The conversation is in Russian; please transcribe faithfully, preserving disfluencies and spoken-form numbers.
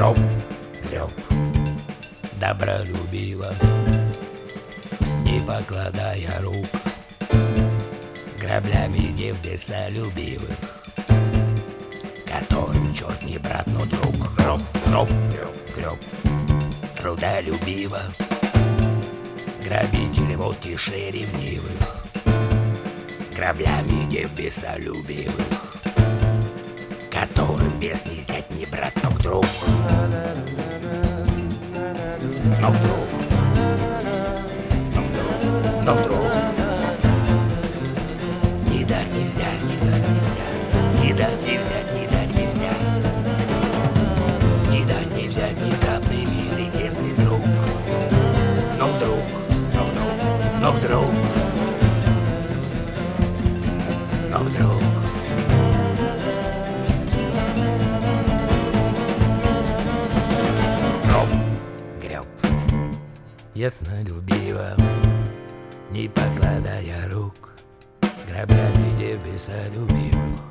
гроб, греб, добролюбиво, не покладая рук, граблями дев бесолюбивых, которым черт не брат, но друг. Гроб, гроб, греб, греб, трудолюбиво, грабитель вот тише ревнивых, граблями дев бесолюбивых, которым бес не зять, не брат, но вдруг, но вдруг, но вдруг, но вдруг, не дать не взять, не дать не взять, не дать не взять, не дать не взять, не дать не взять внезапный, милый, тесный друг, но вдруг, но вдруг, но вдруг, но вдруг. Греб, яснолюбиво, не покладая рук, граблями дев бесолюбивых,